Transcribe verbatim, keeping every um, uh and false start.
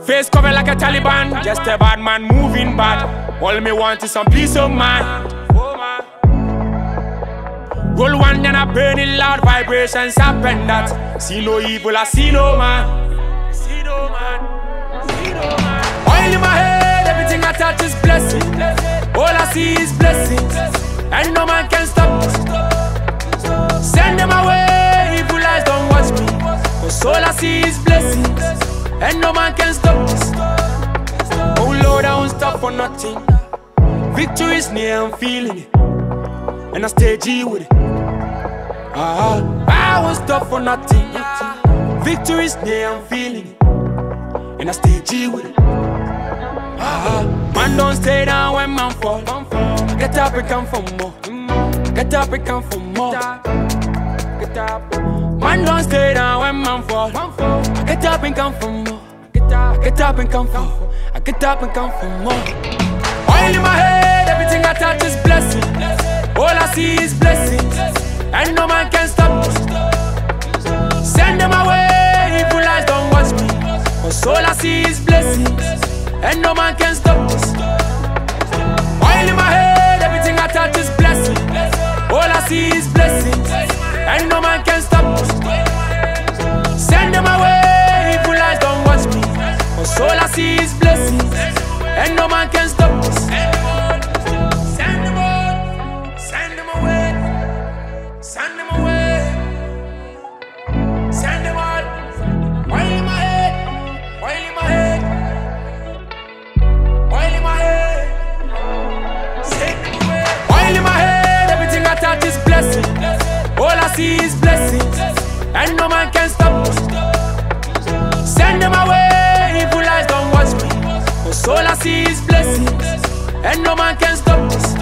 Face covered like a Taliban, just a bad man moving bad. All me want is some peace of mind. Roll one then I burn it loud, vibrations happen that. See no evil, I see no man. See no man, see no man. Oil in my head, everything I touch is blessing. All I see is blessings, and no man can stop me. Send them away, evil eyes don't watch me. Cause all I see is blessings, and no man can stop this. Oh Lord, I won't stop for nothing. Victory is near, I'm feeling it, and I stay G with it. Ah, I won't stop for nothing. Victory is near, I'm feeling it, and I stay G with it. Ah, man don't stay down when man fall. Get up and come for more. Get up and come for more. Get up. Man don't stay down when man fall. Get up and come for more. Get up and come for more. I get up and come for more. Oil in my head, everything I touch is blessing. All I see is blessings, and no man can stop me. Send them away, evil eyes don't watch me. Cause all I see is blessings, and no man can stop this. Oil in my head, everything I touch is blessing. All I see is blessings, and no man can stop this. Send them away, evil eyes don't watch me. Cause all I see is blessings, and no man can stop this. Send them all, send them away, send them away, send them all. Oil in my head, oil in my head, oil in my head, send them away. Oil in my head, everything I touch is blessing. All I see is blessings, and no man can stop us. Send them away, evil eyes don't watch me. Cause all I see is blessings, and no man can stop us.